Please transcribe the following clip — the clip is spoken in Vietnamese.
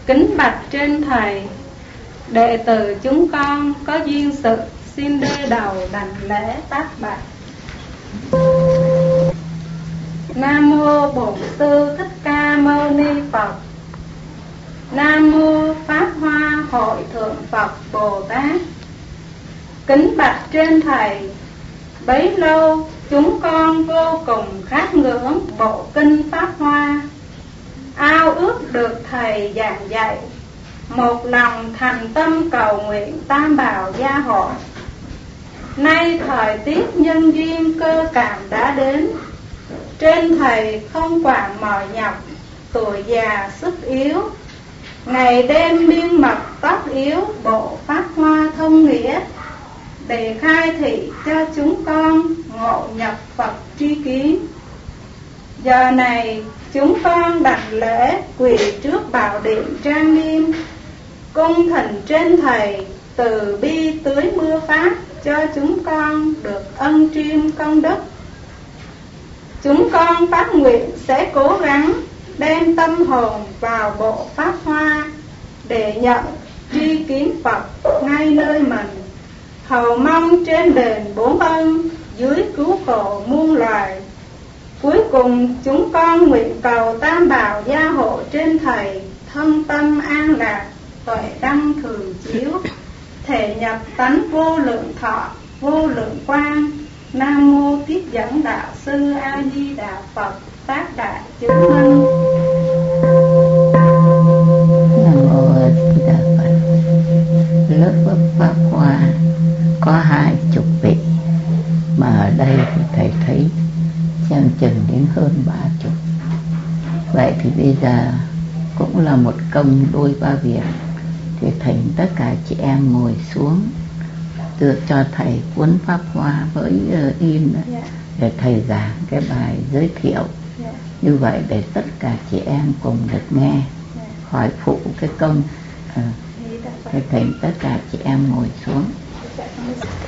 Kính bạch trên thầy, đệ tử chúng con có duyên sự xin đê đầu đảnh lễ tác bạch. Nam mô Bổn Sư Thích Ca Mâu Ni Phật. Nam mô Pháp Hoa Hội Thượng Phật Bồ Tát. Kính bạch trên thầy, bấy lâu chúng con vô cùng khát ngưỡng bộ kinh Pháp Hoa, ao ước được thầy giảng dạy, một lòng thành tâm cầu nguyện tam bảo gia hộ. Nay thời tiết nhân duyên cơ cảm đã đến, trên thầy không quản mỏi nhọc, tuổi già sức yếu, ngày đêm miên mật tóc yếu bộ Pháp Hoa thông nghĩa, để khai thị cho chúng con ngộ nhập Phật tri kiến. Giờ này chúng con đảnh lễ quỳ trước bảo điện trang nghiêm, cung thỉnh trên thầy từ bi tưới mưa pháp cho chúng con được ân triêm công đức. Chúng con phát nguyện sẽ cố gắng đem tâm hồn vào bộ Pháp Hoa để nhận tri kiến Phật ngay nơi mình, hầu mong trên đền bốn ân, dưới cứu khổ muôn loài. Cuối cùng chúng con nguyện cầu tam bảo gia hộ trên thầy, thân tâm an lạc, tuệ đăng thường chiếu, thể nhập tánh vô lượng thọ, vô lượng quang. Nam mô Tiếp Dẫn Đạo Sư A Di Đà Phật. Tác đại chứng minh. Nam mô A Di Đà Phật. Lớp Pháp Hoa có 20 vị, mà ở đây thì thầy thấy xem chừng đến hơn 30. Vậy thì bây giờ cũng là một công đôi ba việc, thì thỉnh tất cả chị em ngồi xuống, đưa cho thầy cuốn Pháp Hoa với in để thầy giảng cái bài giới thiệu. Như vậy để tất cả chị em cùng được nghe, khỏi phụ cái công. Thầy thỉnh tất cả chị em ngồi xuống.